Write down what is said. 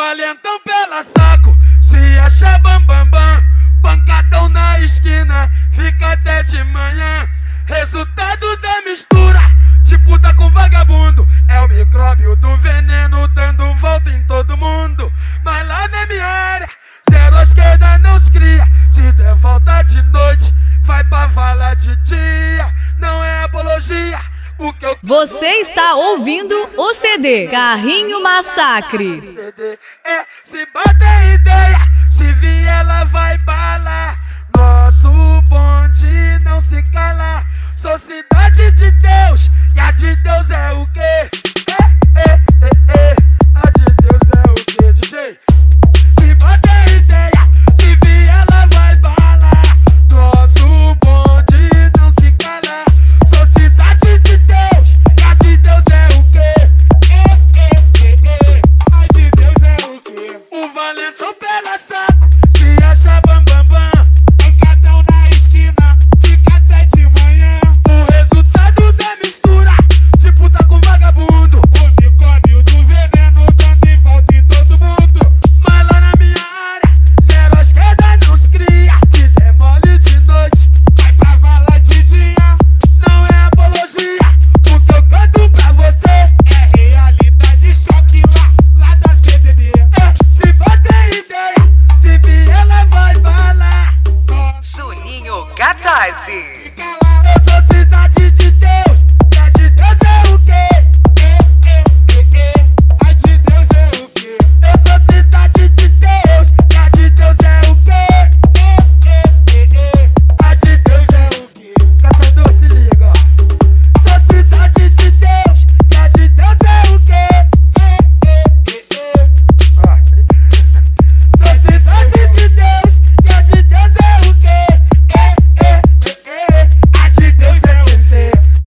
valentão pela saco, se acha bambambam, pancadão na esquina, fica até de manhã. Resultado da mistura de puta com vagabundo, é o micróbio do veneno dando volta em todo mundo. Mas lá na minha área, zero à esquerda não se cria. Se der volta de noite, vai pra vala de dia. Não é apologia. Você está ouvindo o CD Carrinho Massacre. É, se bater ideia, se vir ela vai balar. Nosso bonde não se cala. Sou cidade de Deus, e a de Deus é o quê?